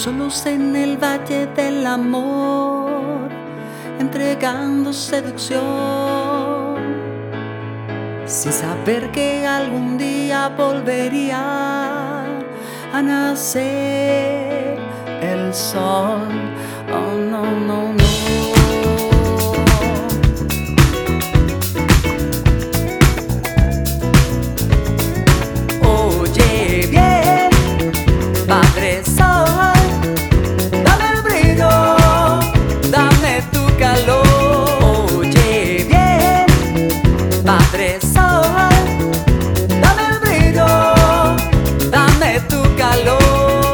solos en el valle del amor, entregando seducción, sin saber que algún día volvería a nacer el sol. Oh, no, no, no. Oye bien, Padre Sol, dame el brillo, dame tu calor. Oye bien, Padre Sol, dame el brillo, dame tu calor.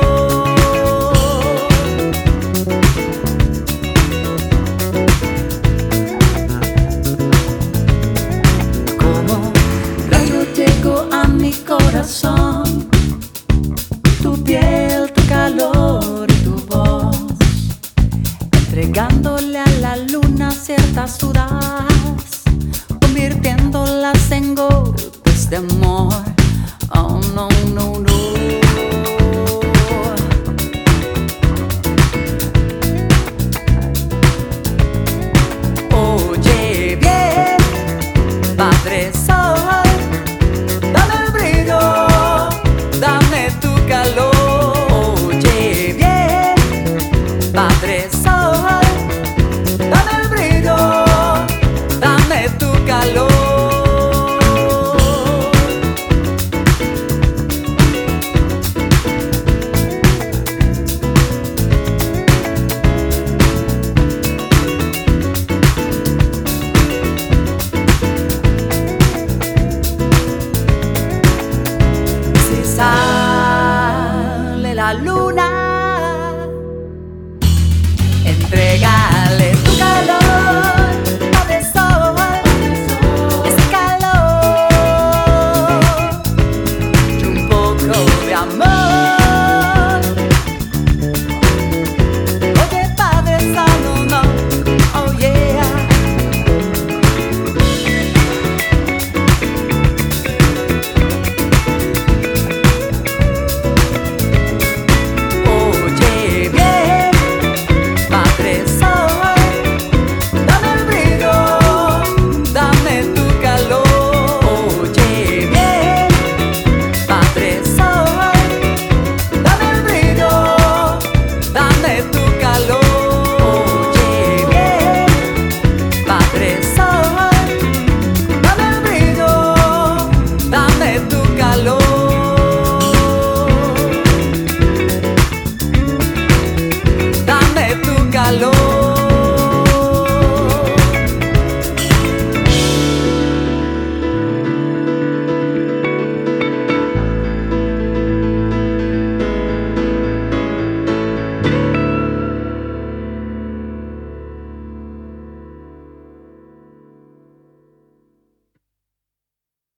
Como rayo llegó a mi corazón, tu piel, tu calor y tu voz, entregándole a la luna ciertas dudas, convirtiéndolas en golpes de amor. Oh, no, no, no. Oye bien, Padre Sol, dame el brillo, dame tu calor. Oye bien, Padre Sol, dame el brillo, dame tu calor. Si sale la luna, entrégale tu calor, Padre Sol, ese calor y un poco de amor.